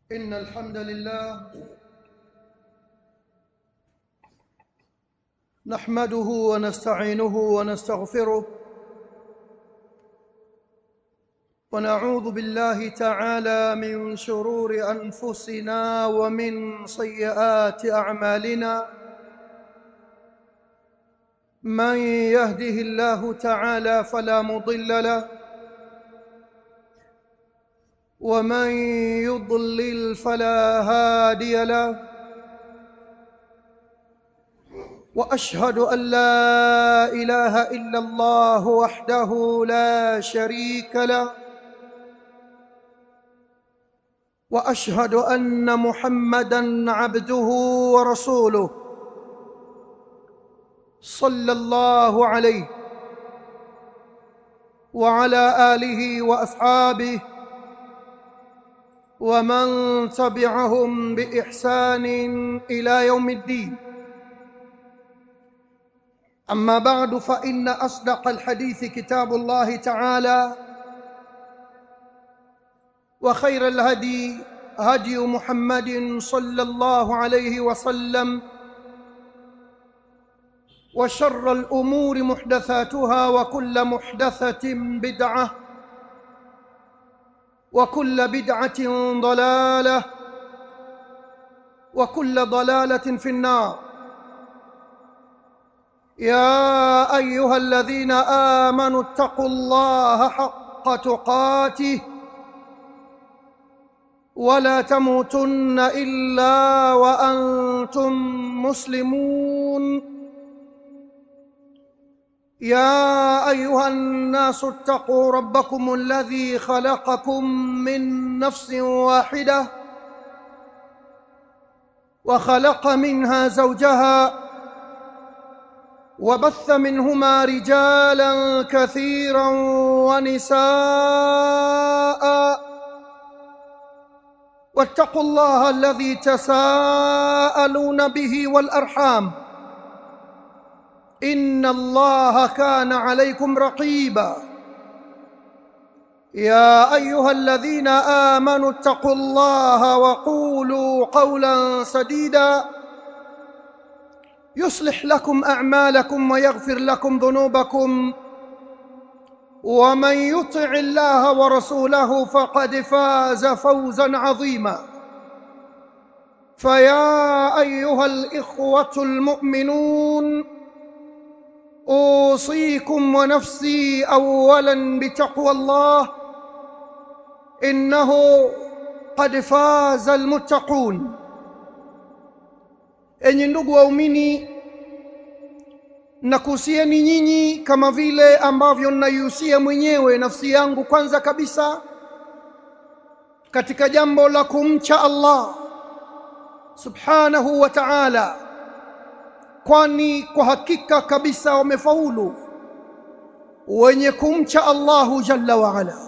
إن الحمد لله نحمده ونستعينه ونستغفره ونعوذ بالله تعالى من شرور أنفسنا ومن سيئات أعمالنا. من يهده الله تعالى فلا مضل له ومن يضلل فلا هادي له، وأشهد أن لا إله إلا الله وحده لا شريك له، وأشهد أن محمدًا عبده ورسوله صلى الله عليه وعلى آله وأصحابه ومن تبعهم بإحسان إلى يوم الدين. أما بعد، فإن أصدق الحديث كتاب الله تعالى، وخير الهدي هدي محمد صلى الله عليه وسلم، وشر الأمور محدثاتها، وكل محدثة بدعة، وكل بدعة ضلالة، وكل ضلالة في النار. يا أيها الذين آمنوا اتقوا الله حق تقاته ولا تموتن إلا وأنتم مسلمون. يا أيها الناس اتقوا ربكم الذي خلقكم من نفس واحدة وخلق منها زوجها وبث منهما رجالا كثيرا ونساء، واتقوا الله الذي تساءلون به والأرحام، إن الله كان عليكم رقيبا. يا أيها الذين آمنوا اتقوا الله وقولوا قولا سديدا يصلح لكم أعمالكم ويغفر لكم ذنوبكم، ومن يطع الله ورسوله فقد فاز فوزا عظيما. فيا أيها الإخوة المؤمنون، أوصيكم ونفسي أولا بتقوى الله، إنه قد فاز المتقون. Enyi ndugu waumini, nakuhusieni nyinyi kama vile ambavyo ninaihusia mwenyewe nafsi yangu kwanza kabisa katika jambo la kumcha Allah subhanahu wa ta'ala, kwani kwa hakika kabisa wamefaulu wenye kumcha Allahu jalla wa ala.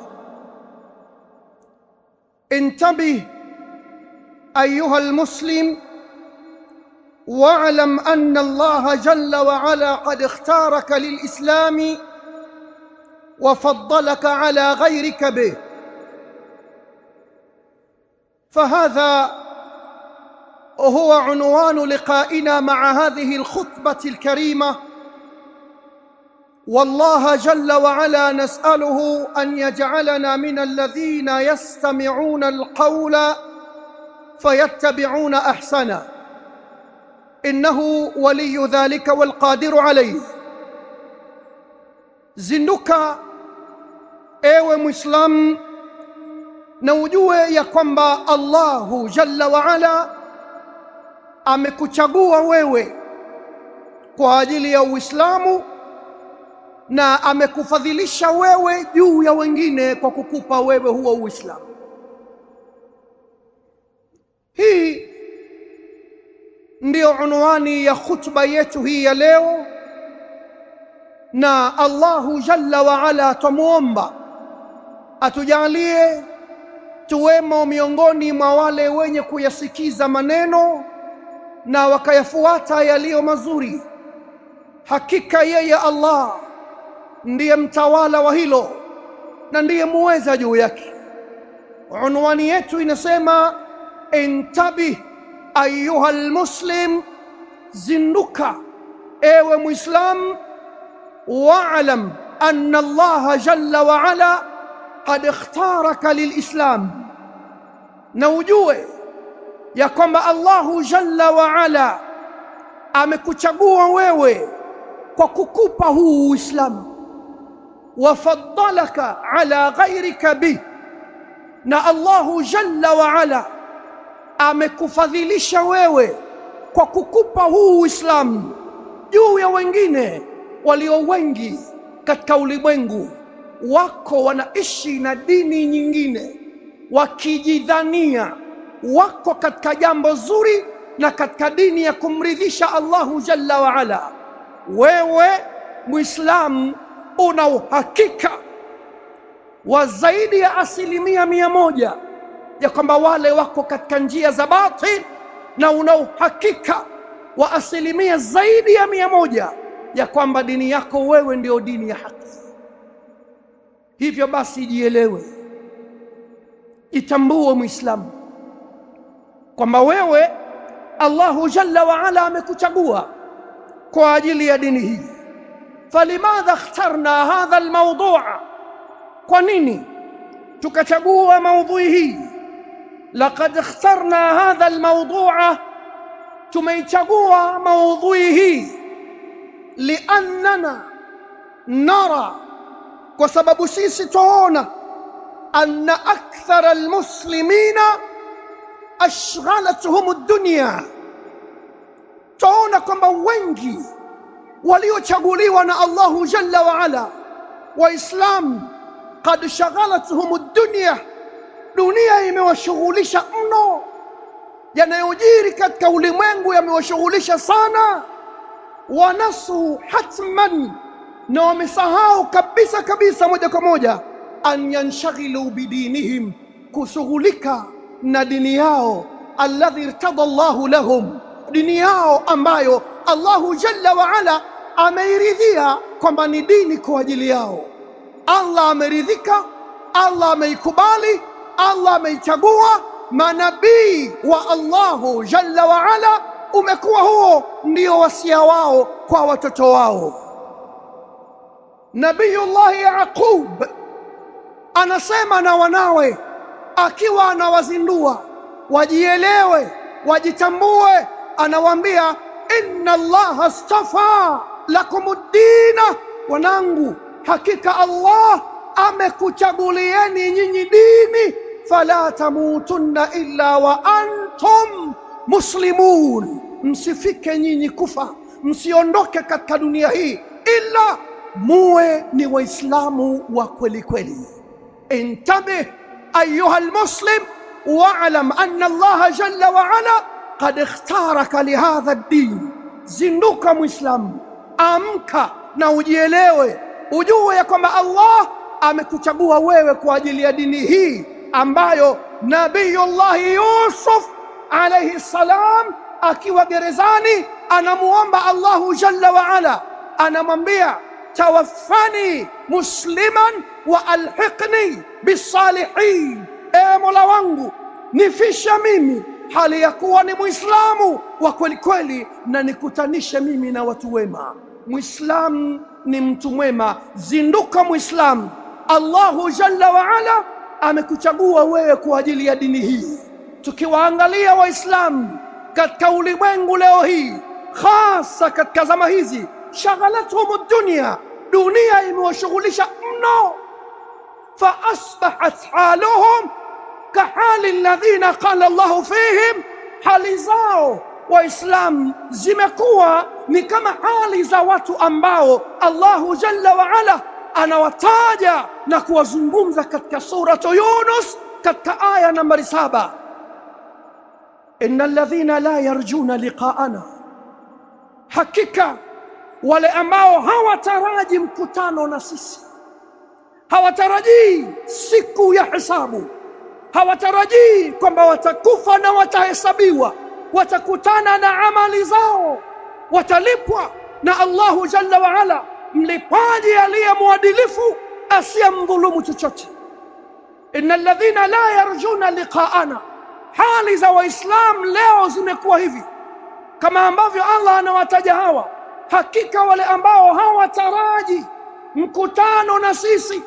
Intabih ayuha almuslim واعلم أن الله جل وعلا قد اختارك للإسلام وفضلك على غيرك به، فهذا هو عنوان لقائنا مع هذه الخطبة الكريمة. والله جل وعلا نسأله أن يجعلنا من الذين يستمعون القول فيتبعون أحسنه، إنه ولي ذلك والقادر عليه. Zinduka ewe Muislam, na ujue ya kwamba Allahu jalla wa ala amekuchagua wewe kwa ajili ya Uislamu, na amekufadhilisha wewe juu ya wengine kwa kukupa wewe huo Uislamu. Hii ndiyo unwani ya khutba yetu hii ya leo, na Allahu jalla wa ala tumuomba atujalie tuwemo miongoni mwa wale wenye kuyasikiza maneno na wakayafuata yaliyo mazuri. Hakika yeye Allah ndiye mtawala wa hilo na ndiye muweza juu yake. Unwani yetu inasema intabih ayuha almuslim, zinduka ewe muislam, wa'lam anna Allah jalla wa ala qad ikhtaraka lilislam, na ujue ya kwamba Allahu jalla wa ala amekuchagua wewe kwa kukupa huu Uislamu, wafaddalaka ala ghayrika bi, na Allahu jalla wa ala amekufadhilisha wewe kwa kukupa huu Uislamu juu ya wengine walio wengi katika ulimwengu. Wako wanaishi na dini nyingine wakijidhania wako katika jambo zuri na katika dini ya kumridhisha Allahu jalla wa ala. Wewe Muislamu una uhakika wa zaidi ya 100% ya kwamba wale wako katika njia za batil, na una uhakika wa 100% zaidi ya 100 ya kwamba dini yako wewe ndio dini ya haki. Hivyo basi jielewe, itambue Muislamu kwamba wewe Allahu jalla wa ala amekuchagua kwa ajili ya dini hii. Falimadha ikhtarna hadha almawdu'a, kwa nini tukachagua maudhui hii? Laqad ikhtarna hadha almawdu'a, tumeichagua maudhui hii liannana nara, kwa sababu sisi tuona anna akthara almuslimina ashghalatuhum ad-dunya, tuona kwamba wengi waliochaguliwa na Allahu jalla wa ala Waislamu, qad shaghalatuhum ad-dunya, dunia imewashughulisha mno, yanayojiri katika ulimwengu yamewashughulisha sana. Wanasu hatman, na wamesahau kabisa kabisa moja kwa moja an yanshaghilu bidinihim, kushughulika na dini yao, alladhi irtada Allahu lahum, dini yao ambayo Allahu jalla wa ala ameiridhia kwamba ni dini kwa ajili yao. Allah ameridhika, Allah ameikubali, Allah ameichagua. Manabii wa Allahu jalla wa ala umekuwa huo ndio wasia wao kwa watoto wao. Nabiyullah Yaqub anasema na wanawe akiwa anawazindua wajielewe, wajitambue, anawaambia inna Allah astafa lakumuddina, wanangu, hakika Allah amekuchagulieni nyinyi dini, fala tamutunna illa wa antum muslimun, msifike nyinyi kufa, msiondoke katika dunia hii illa muwe ni waislamu wa kweli kweli. Intabih ayuha almuslim wa'lam anna Allah jalla wa ala qad ikhtaraka lihadha ad-din. Zinduka Muislamu, amka na ujielewe, ujue ya kwamba Allah amekuchagua wewe kwa ajili ya dini hii ambayo Nabiyullah Yusuf alayhi salam akiwa gerezani anamuomba Allahu jalla wa ala, anamwambia tawaffani musliman wa alhiqni bisalihin, e Mola wangu nifisha mimi hali ya kuwa ni Muislamu wa kweli kweli, na nikutanishe mimi na watu wema. Muislamu ni mtu mwema. Zinduka Muislamu, Allahu jalla wa ala amekuchagua wewe kwa ajili ya dini hii. Tukiwaangalia Waislamu katika ulimwengu leo hii, hasa katika zama hizi, shaghalatuhum ad-dunya, dunia imewashughulisha mno. Fa asbahat haluhum kahali alladhina qala Allahu fihim, hali zao Waislamu zimekuwa ni kama hali za watu ambao Allahu jalla wa ala anawataja na kuwazungumza katika suratu Yunus katika aya nambari 7. Innal ladhina la yarjuna liqa'ana, hakika wale ambao hawataraji mkutano na sisi, hawatarajii siku ya hisabu, hawatarajii kwamba watakufa na watahesabiwa, watakutana na amali zao, watalipwa na Allahu jalla wa ala, mlipaji aliye mwadilifu asiyemdhulumu chochote. Innal ladhina la yarjuna liqa'ana, hali za waislamu leo zimekuwa hivi kama ambavyo Allah anawataja hawa. Hakika wale ambao hawataraji mkutano na sisi,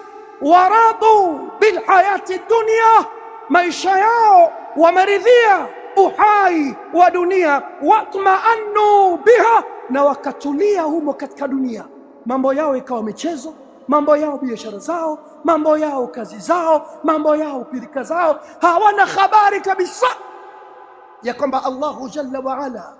waradu bil hayati dunya, maisha yao wameridhia uhai wa dunia, watma'annu biha, na wakatulia humo katika dunia. Mambo yao ikawa michezo, mambo yao biashara zao, mambo yao kazi zao, mambo yao pilika zao. Hawana habari kabisa ya kwamba Allahu jalla wa ala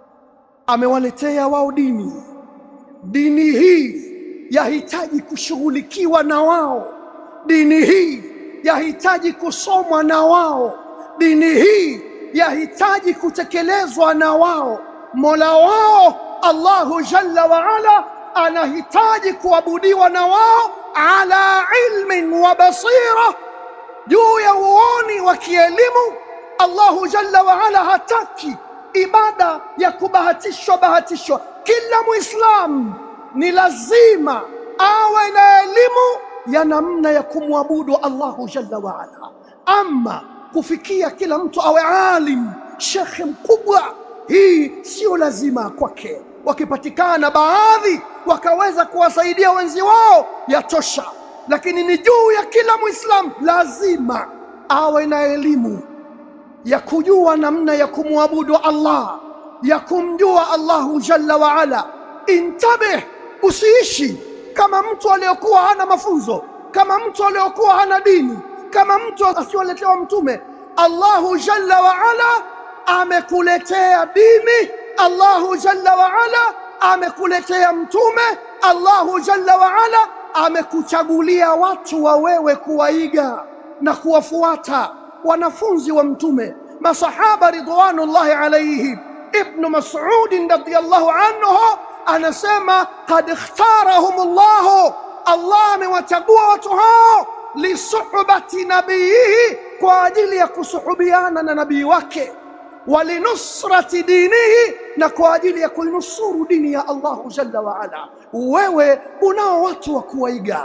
amewaletea wao dini. Dini hii yahitaji kushughulikiwa na wao, dini hii yahitaji kusomwa na wao, dini hii yahitaji kutekelezwa na wao. Mola wao Allahu jalla wa ala anahitaji kuabudiwa na wao ala ilmin wa basira, juu ya uoni wa kielimu. Allahu jalla wa ala hataki ibada ya kubahatishwa. Kila muislamu ni lazima awe na elimu ya namna ya kumwabudu Allahu jalla wa ala. Ama kufikia kila mtu awe alim, shekhe mkubwa, hii sio lazima kwake. Wakipatikana baadhi wakaweza kuwasaidia wenzi wao yatosha, lakini ni juu ya kila muislamu lazima awe na elimu ya kujua namna ya kumwabudu Allah, ya kumjua Allahu jalla wa ala. Intabih, usiishi kama mtu aliyokuwa hana mafunzo, kama mtu aliyokuwa hana dini, kama mtu asiyoletewa mtume. Allahu jalla wa ala amekuletea dini, Allahu jalla wa ala amekuletea mtume, Allahu jalla wa ala amekuchagulia watu wa wewe kuwaiga na kuwafuata, wanafunzi wa mtume, masahaba ridwanullahi alayhim. Ibn Mas'ud radhiyallahu anhu anasema qad ikhtarahumullah, Allah amewachagua watu hao lisuhbati nabiyihi, kwa ajili ya kusuhubiana na nabii wake, walinusrati dinihi, na kwa ajili ya kuinusuru dini ya Allahu jalla wa ala. Wewe unao watu wa kuwaiga,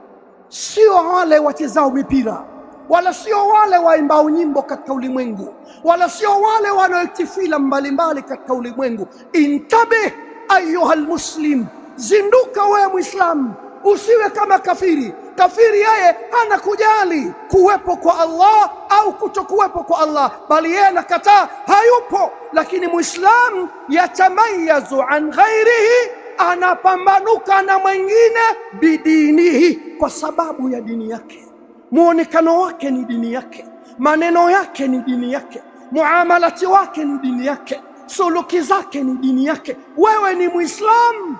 sio wale wachezao mipira, wala sio wale waimbao nyimbo katika ulimwengu, wala sio wale wanaoitifila mbalimbali katika ulimwengu. Intabih ayuha almuslim, zinduka wewe muislamu, usiwe kama kafiri. Kafiri yeye hana kujali kuwepo kwa Allah au kutokuwepo kwa Allah, bali yeye anakataa hayupo. Lakini muislamu yatamayazu an ghairihi, anapambanuka na mwingine bidinihi, kwa sababu ya dini yake. Muonekano wake ni dini yake, maneno yake ni dini yake, muamalati wake ni dini yake, suluki zake ni dini yake. Wewe ni muislamu,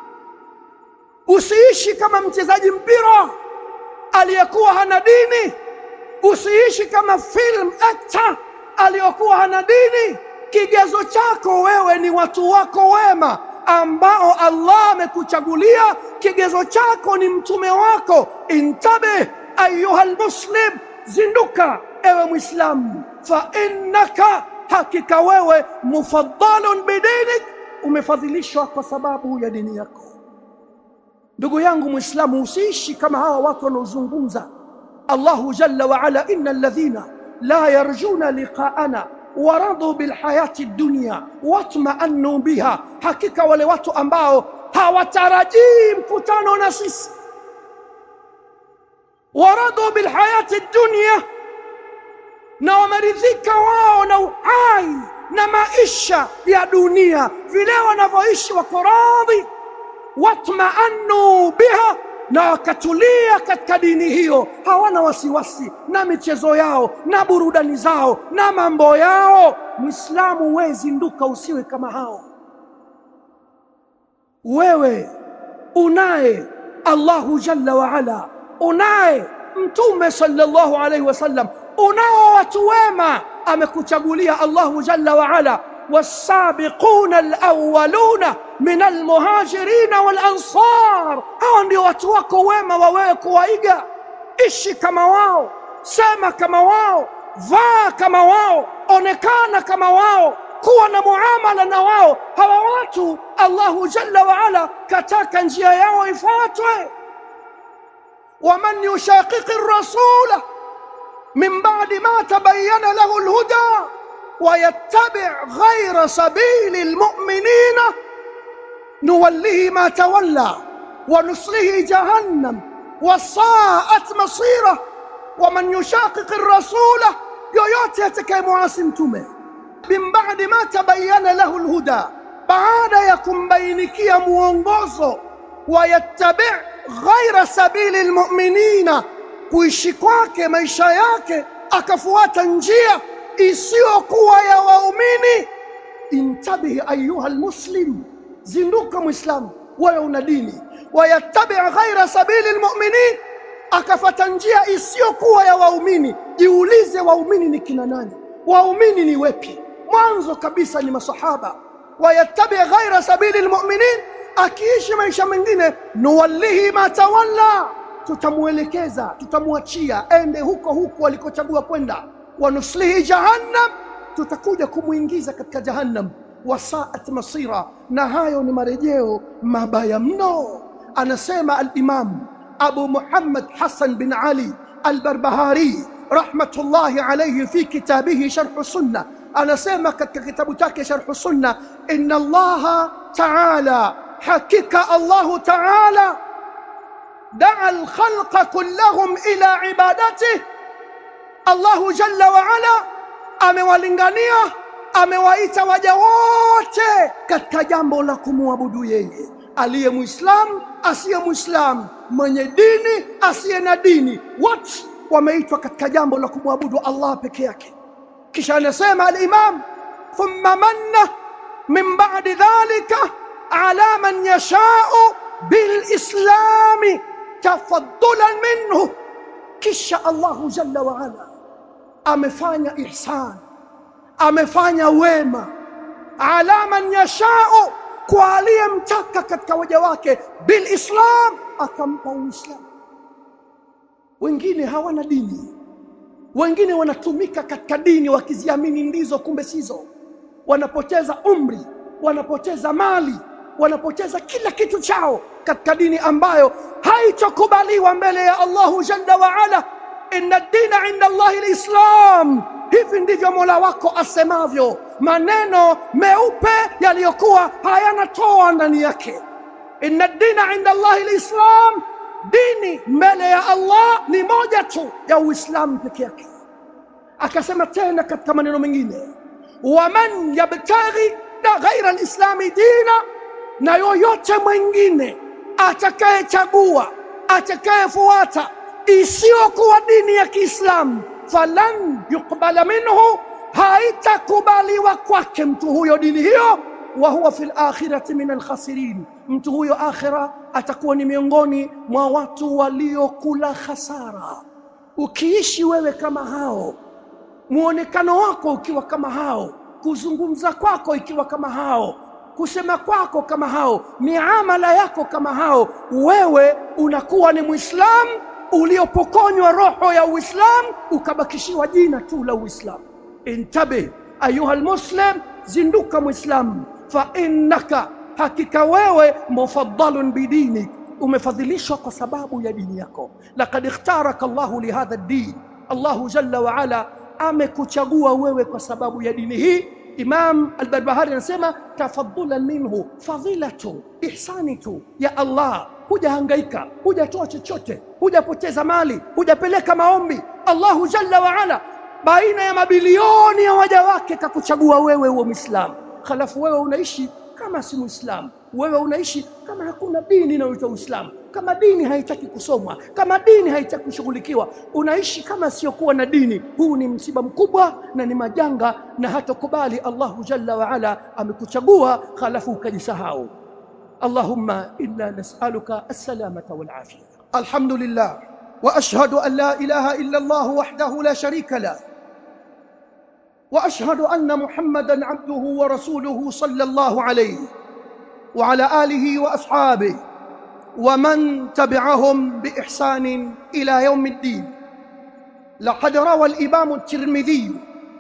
usiishi kama mchezaji mpira aliyekuwa hana dini, usiishi kama film actor aliyekuwa hana dini. Kigezo chako wewe ni watu wako wema ambao Allah amekuchagulia, kigezo chako ni mtume wako. Intabih ayuha almuslim, zinduka ewe muislamu, fa innaka, hakika wewe, mufaddalun bidinik, umefadhilishwa kwa sababu ya dini yako. Ndugu yangu muislamu, usiishi kama hawa watu wanaozungumza Allahu jalla wa ala, innal ladhina la yarjuna liqa'ana waradu bil hayati dunya watma'annu biha, hakika wale watu ambao hawatarajii mkutano na sisi, waradu bil hayati dunya, na wameridhika wao na uhai na maisha ya dunia vile wanavyoishi, wako radhi, watma'annu biha, na wakatulia katika dini hiyo, hawana wasiwasi na michezo yao na burudani zao na mambo yao. Muislamu, wewe zinduka, usiwe kama hao. Wewe unaye Allahu jalla wa ala, unaye mtume sallallahu alayhi wasallam, unao watu wema amekuchagulia Allahu jalla wa ala. والسابقون الأولون من المهاجرين والأنصار, hao ndio watu wako wema wa wewe kuwaiga. Ishi kama wao, sema kama wao, vaa kama wao, onekana kama wao, kuwa na muamala na wao. Hawa watu Allahu jalla wa ala kataka njia yao ifuatwe. ومن يشاقق الرسول min ba'di ma tabayyana lahu al-huda wa yattabi' ghayra sabili al-mu'minina nuwallihi ma tawalla wa nuslihi jahannam wa sa'at masira wa man yushaqiq ar-rasula yoyote atakayemuasi mtume min ba'di ma tabayyana lahu al-huda, baada ya kumbainikia muongozo, wa yattabi' ghayra sabili al-mu'minina, kuishi kwake maisha yake akafuata njia isiyokuwa ya waumini. Intabihi ayuha almuslim, zinduka muislam, wewe una dini. Wayattabi' ghaira sabili almu'minin, akafuata njia isiyokuwa ya waumini. Jiulize, waumini ni kina nani? Waumini ni wepi? Mwanzo kabisa ni masahaba. Wayattabi' ghaira sabili almu'minin, akiishi maisha mengine, nuwallihi ma tawalla, tutamuelekeza, tutamuachia ende huko alikochagua kwenda. Wa nuslihi jahannam, tutakuja kumuingiza katika jahannam. Wasaat masira, na hayo ni marejeo mabaya mno. Anasema al-Imam Abu Muhammad Hassan bin Ali al-Barbahari rahmatullahi alayhi fi kitabihi Sharh Sunnah, anasema katika kitabu chake Sharh Sunnah, inna Allah ta'ala, hakika Allah ta'ala دعا الخلق كلهم إلى عبادته. الله جل وعلا amewalingania, amewaita waja wote katika jambo la kumwabudu yeye, aliye muislam, asiye muislam, mwenye dini, asiye na dini, wote wameitwa katika jambo la kumwabudu Allah peke yake. Kisha anasema al-Imam, thumma manna min ba'di dhalika ala man yasha'u bil islami tafaddulan minhu, kisha Allahu jalla wa ala amefanya ihsan, amefanya wema, ala man yasha'u, kwa aliyemtaka katika waja wake, bil islam, akampa uislamu. Wengine hawana dini, wengine wanatumika katika dini wakiziamini ndizo, kumbe sizo. Wanapoteza umri, wanapoteza mali, wanapoteza kila kitu chao katika dini ambayo haitokubaliwa mbele ya Allahu jalla wa ala. Inna ad-dina 'inda Allahi al-Islam, hivi ndivyo Mola wako asemavyo, maneno meupe yaliyokuwa hayana toa ndani yake. Inna ad-dina 'inda Allahi al-Islam, dini mbele ya Allah ni moja tu, ya Uislamu pekee yake. Akasema tena katika maneno mengine, waman yabtaghi ghaira al-islami dina, na yoyote mwingine atakayechagua, atakayefuata isiyokuwa dini ya Kiislamu, falan yuqbala minhu, haitakubaliwa kwake mtu huyo dini hiyo, wa huwa fil akhirati min al-khasirin, mtu huyo akhira atakuwa ni miongoni mwa watu waliokula hasara. Ukiishi wewe kama hao, muonekano wako ukiwa kama hao, kuzungumza kwako ikiwa kama hao, kusema kwako kama hao, miamala yako kama hao, wewe unakuwa ni Muislam uliopokonywa roho ya Uislamu, ukabakishiwa jina tu la Uislamu. Intabi ayuha almuslim, zinduka Muislam, fa innaka, hakika wewe, mufaddalun bidinik, umefadhilishwa kwa sababu ya dini yako. Laqad ikhtaraka Allahu li hadha ad-din, Allahu jalla wa ala amekuchagua wewe kwa sababu ya dini hii. Imam al-Barbahari anasema tafaddulan minhu, fadhilatu, ihsanitu ya Allah. Hujahangaika, hujatoa chochote, hujapoteza mali, hujapeleka maombi. Allahu jalla wa ala baina ya mabilioni ya waja wake kakuchagua wewe uwe Muislamu. Halafu wewe unaishi kama si Muislamu, wewe unaishi kama hakuna dini inayoitwa Uislamu, kama dini haitaki kusomwa, kama dini haitaki kushughulikiwa, unaishi kama sio kuwa na dini. Huu ni msiba mkubwa na ni majanga, na hatakubali Allahu jalla wa ala amekuchagua halafu ukajisahau. Allahumma inna nas'aluka as-salamata wal afiyah. Alhamdulillah wa ashhadu an la ilaha illa Allah wahdahu la sharika la, wa ashhadu anna Muhammadan abduhu wa rasuluhu sallallahu alayhi wa ala alihi wa ashabihi wa man tabi'ahum bi ihsan ila yawm ad-din. Laqad rawa al-Imam at-Tirmidhi,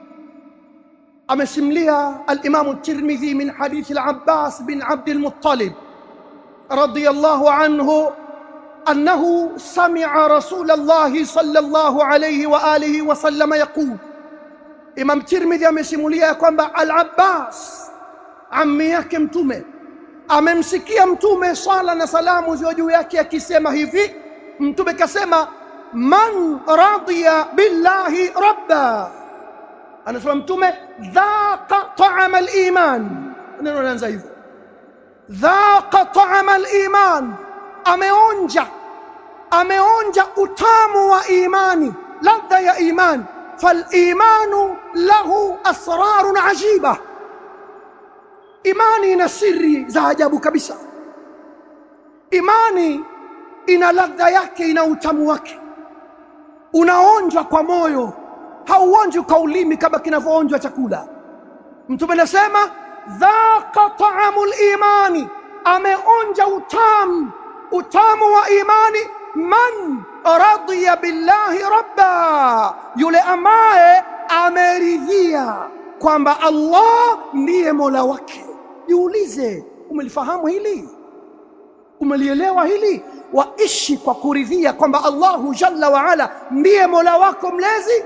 amesimulia al-Imam at-Tirmidhi min hadith al-Abbas bin Abd al-Muttalib radiyallahu anhu أنه سمع رسول الله صلى الله عليه وآله وسلم يقول. Imam Tirmidhi amesimulia kwamba Al-Abbas ammi yake mtume amemsikia mtume swalla na salamu ziwe juu yake akisema hivi. Mtume kasema man radiya billahi rabba, anasema mtume dhaqa ta'ama al-iman. Neno linaanza hivyo, dhaqa ta'ama al-iman, ameonja utamu wa imani, ladha ya imani. فالإيمان له أسرار عجيبة. Imani ina siri za ajabu kabisa. Imani ina ladha yake, ina utamu wake. Unaonja kwa moyo, hauonji kwa ulimi kama kinavyoonjwa chakula. Mtume anasema dhaqa ta'amul imani, ameonja utamu wa imani. Man radiya billahi rabba, yule ambaye ameridhia kwamba Allah ndiye Mola wake. Jiulize, umelifahamu hili? Umelielewa hili? Waishi kwa kuridhia kwamba Allahu jalla wa ala ndiye Mola wako mlezi.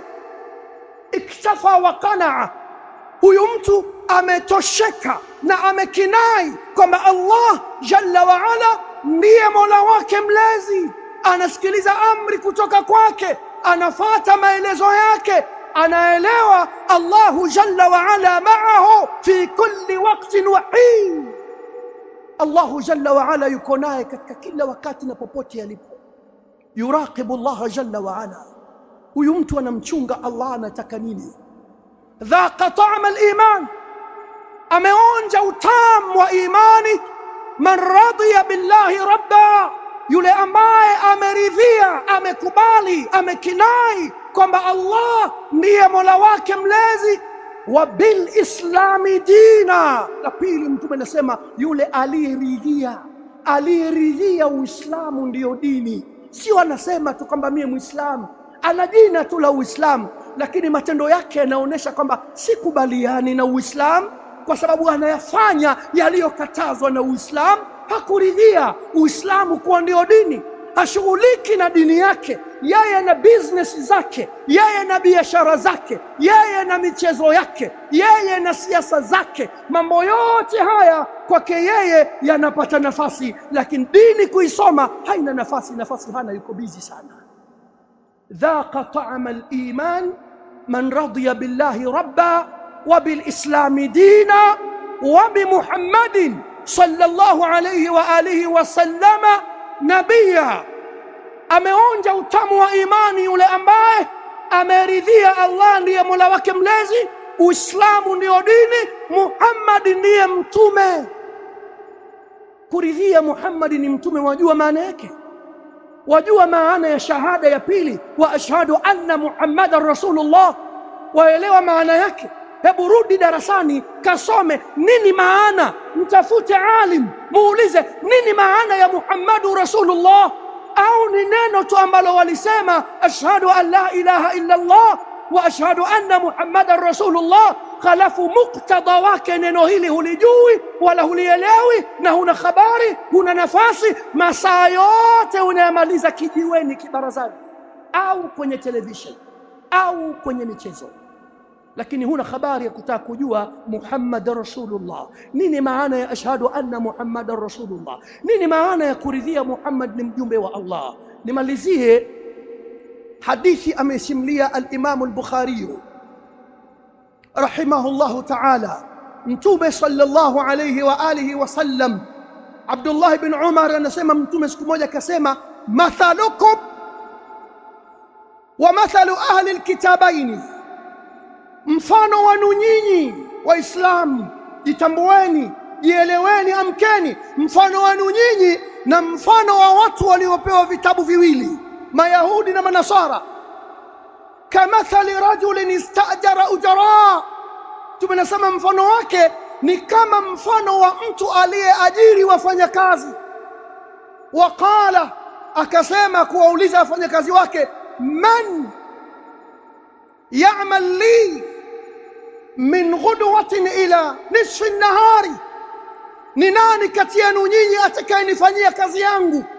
Iktafa wa qanaa, huyu mtu ametosheka na amekinai kwamba Allah jalla wa ala ndiye Mola wake mlezi. Anasikiliza amri kutoka kwake, anafuata maelezo yake, anaelewa Allahu jalla wa ala ma'ahu fi kulli waqtin wa hin. Allahu jalla wa ala yuko naye katika kila wakati na popote alipo. Yuraqibu Allah jalla wa ala. Huyu mtu anamchunga Allah anataka nini. Dhaqa ta'ama al-iman, ameonja utamu wa imani. Man radiya billahi rabba, yule ambaye ameridhia, amekubali, amekinai kwamba Allah ndiye Mola wake mlezi. Wa bil islami dina, la pili mtume anasema yule aliyeridhia Uislamu ndiyo dini. Sio anasema tu kwamba mimi Muislamu, ana jina tu la Uislamu, lakini matendo yake yanaonyesha kwamba sikubaliani na Uislamu kwa sababu anayafanya yaliyokatazwa na Uislamu. Hakuridhia Uislamu kuwa ndio dini, hashughuliki na dini yake. Yeye na business zake, yeye na biashara zake, yeye na michezo yake, yeye na siasa zake. Mambo yote haya kwake yeye yanapata nafasi, lakini dini kuisoma haina nafasi. Nafasi hana, yuko busy sana. Dhaqa ta'ama al-iman man radiya billahi rabba wa bil islami dina wa bi Muhammadin sallallahu alayhi wa alihi wa sallama nabiyya. Ameonja utamu wa imani yule ambaye ameridhia Allah ndiye Mola wake mlezi, Uislamu ndio dini, Muhammad ndiye mtume. Kuridhia Muhammad ni mtume, wajua maana yake? Wajua maana ya shahada ya pili, wa ashhadu anna Muhammadar Rasulullah? Waelewa maana yake? Hebu rudi darasani kasome nini maana, mtafute alim muulize nini maana ya Muhammadur Rasulullah. Au ni neno tu ambalo walisema ashhadu an la ilaha illa Allah wa ashhadu anna Muhammadar Rasulullah, khalafu muqtada wake neno hili hulijui wala hulielewi na huna habari, huna nafasi. Masaa yote unayamaliza kijiweni, kibarazani, au kwenye television, au kwenye michezo, lakini huna habari ya kutaka kujua Muhammadar Rasulullah. Nini maana ya ashhadu anna Muhammadar Rasulullah? Nini maana ya kuridhia Muhammad ni mjumbe wa Allah? Nimalizie hadithi amesimulia al-Imam al-Bukhari rahimahullahu ta'ala. Mtume sallallahu alayhi wa alihi wa sallam, Abdullah ibn Umar anasema mtume siku moja akasema, mathalukum wa mathalu ahli al-kitabaini, mfano wanu nyinyi Waislamu, jitambueni, jieleweni, amkeni. Mfano wanu nyinyi na mfano wa watu waliopewa vitabu viwili, Mayahudi na Manasara. Kamathali rajulin istajara ujara, tumenasema mfano wake ni kama mfano wa mtu aliyeajiri wafanyakazi. Waqala, akasema kuwauliza wafanyakazi wake, man ya'mal li min ghudwatin ila nisfi an-nahari, ni nani kati yenu nyinyi atakayenifanyia kazi yangu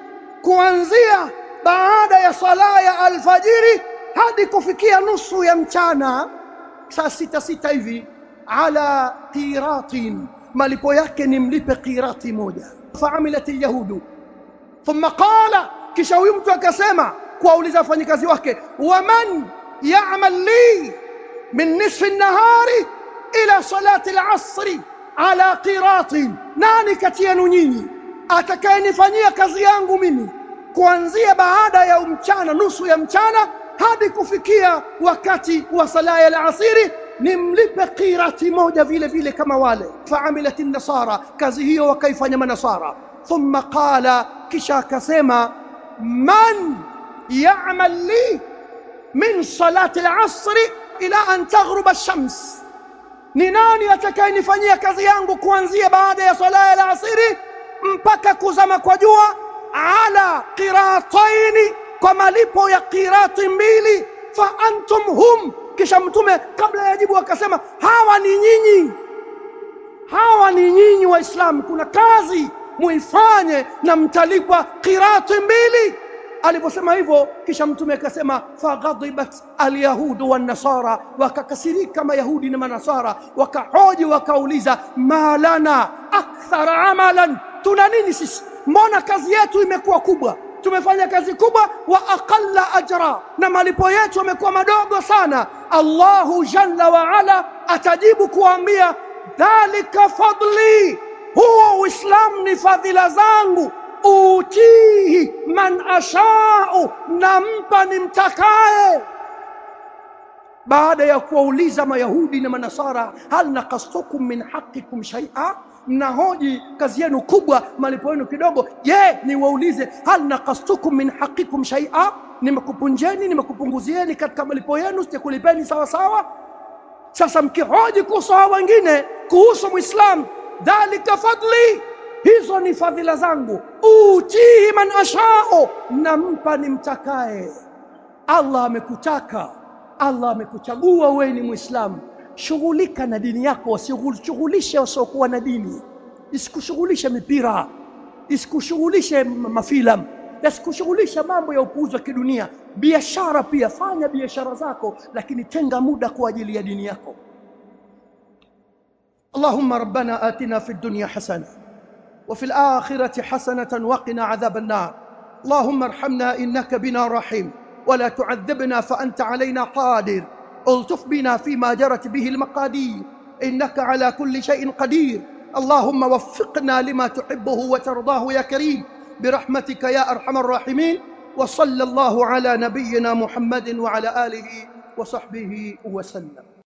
kuanzia baada ya sala ya alfajiri hadi kufikia nusu ya mchana, saa 6 hivi, ala qiratin, malipo yake ni mlipe qirati moja. Faamilat alyahudu thumma qala, kisha huyu mtu akasema kuwauliza wafanyikazi wake, waman ya'mal li min nisfi an-nahari ila salati al-'asri ala qiratin, nani kati yenu nyinyi atakayenifanyia kazi yangu mimi kuanzia baada ya mchana, nusu ya mchana hadi kufikia wakati wa sala ya al-asiri, nimlipe qirati moja vile vile kama wale. Faamilat an-nasara, kazi hiyo wakaifanya manasara. Thumma qala, kisha akasema, man ya'mal li min salati al-asri ila an taghruba ash-shams, ni nani atakayenifanyia kazi yangu kuanzia baada ya sala ya al-asiri mpaka kuzama kwa jua, ala qirataini, kwa malipo ya qirati mbili. Fa antum hum, kisha mtume kabla ya jibu akasema, hawa ni nyinyi, hawa ni nyinyi Waislamu, kuna kazi muifanye na mtalipwa qirati mbili. Aliposema hivyo, kisha mtume akasema, faghadibat alyahudu wan nasara, wakakasirika mayahudi na manasara, wakahoji wakauliza, malana akthara amalan, tuna nini sisi, mbona kazi yetu imekuwa kubwa, tumefanya kazi kubwa, wa aqalla ajra, na malipo yetu yamekuwa madogo sana. Allahu jalla wa ala atajibu kuambia, dhalika fadli, huo Uislamu ni fadhila zangu, utihi man ashau, nampa nimtakaye. Baada ya kuwauliza mayahudi na manasara, hal naqastukum min haqqikum shay'a, mnahoji kazi yenu kubwa, malipo yenu kidogo, je, niwaulize, hal naqastukum min haqqikum shay'a, nimekupunjeni, nimekupunguzieni katika malipo yenu, sikulipeni sawa sawa? Sasa mkihoji kuhusu wengine, kuhusu Muislam, dhalika fadli, hizo ni fadhila zangu, utihi man ashao, nampa nimtakaye. Allah amekutaka, Allah amekuchagua wewe ni Muislamu, shughulika na dini yako, usishughulishe wasiokuwa na dini. Isikushughulishe mipira, isikushughulishe mafilamu, isikushughulishe mambo ya upuuzi wa kidunia. Biashara pia, fanya biashara zako, lakini tenga muda kwa ajili ya dini yako. Allahumma rabbana atina fid dunya hasana وفي الآخرة حسنة وقنا عذاب النار. اللهم ارحمنا إنك بنا رحيم، ولا تعذبنا فأنت علينا قادر. الطف بنا فيما جرت به المقادير، إنك على كل شيء قدير. اللهم وفقنا لما تحبه وترضاه يا كريم برحمتك يا أرحم الراحمين. وصلى الله على نبينا محمد وعلى آله وصحبه وسلم.